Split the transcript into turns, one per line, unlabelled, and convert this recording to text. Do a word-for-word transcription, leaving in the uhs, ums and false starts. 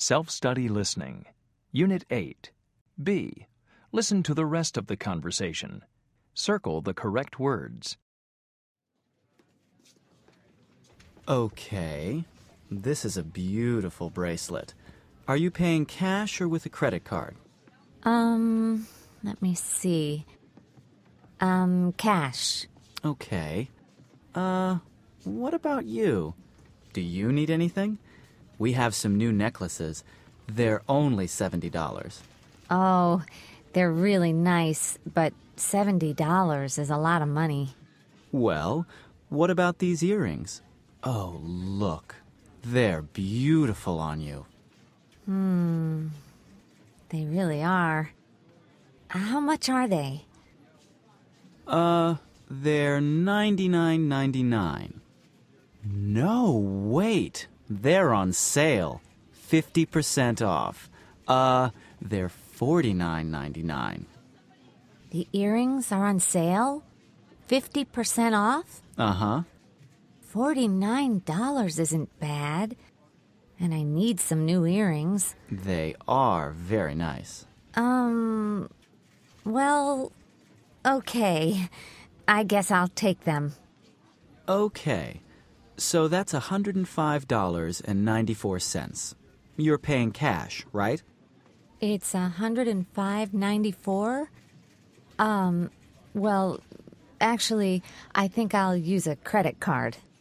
Self-study listening. Unit eight. B. Listen to the rest of the conversation. Circle the correct words.
Okay. This is a beautiful bracelet. Are you paying cash or with a credit card?
Um, let me see. Um, cash.
Okay. Uh, what about you? Do you need anything? We have some new necklaces. They're only seventy dollars.
Oh, they're really nice, but seventy dollars is a lot of money.
Well, what about these earrings? Oh, look. They're beautiful on you.
Hmm. They really are. How much are they?
Uh, they're ninety-nine ninety-nine. No, wait. They're on sale. fifty percent off. Uh, they're forty-nine ninety-nine.
The earrings are on sale? fifty percent off?
Uh-huh.
forty-nine dollars isn't bad. And I need some new earrings.
They are very nice.
Um, well, okay. I guess I'll take them.
Okay. So that's one hundred five dollars and ninety-four cents. You're paying cash, right?
It's one hundred five dollars and ninety-four cents? Um, well, actually, I think I'll use a credit card.